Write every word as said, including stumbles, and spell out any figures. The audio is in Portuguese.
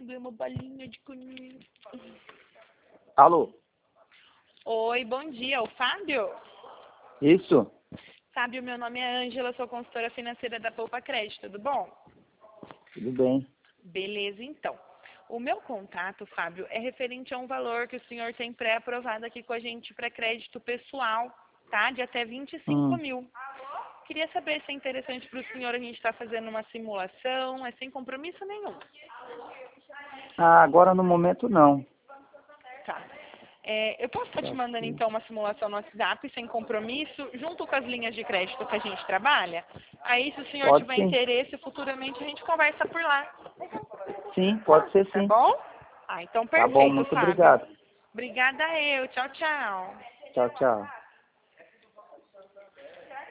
ganhei uma balinha de coninho. Alô? Oi, bom dia, o Fábio? Isso? Fábio, meu nome é Ângela, sou consultora financeira da Poupa Crédito, tudo bom? Tudo bem. Beleza, então. O meu contato, Fábio, é referente a um valor que o senhor tem pré-aprovado aqui com a gente para crédito pessoal, tá? De até vinte e cinco Hum. mil. Queria saber se é interessante para o senhor a gente estar fazendo uma simulação, é sem compromisso nenhum. Ah, agora no momento não. Tá. É, eu posso estar te mandando então uma simulação no WhatsApp sem compromisso, junto com as linhas de crédito que a gente trabalha? Aí, se o senhor Pode tiver sim. interesse, futuramente a gente conversa por lá. Sim, pode ser Tá sim. bom? Ah, então Tá bom, perfeito, muito Fábio. obrigado. Obrigada eu. Tchau, tchau. Tchau, tchau.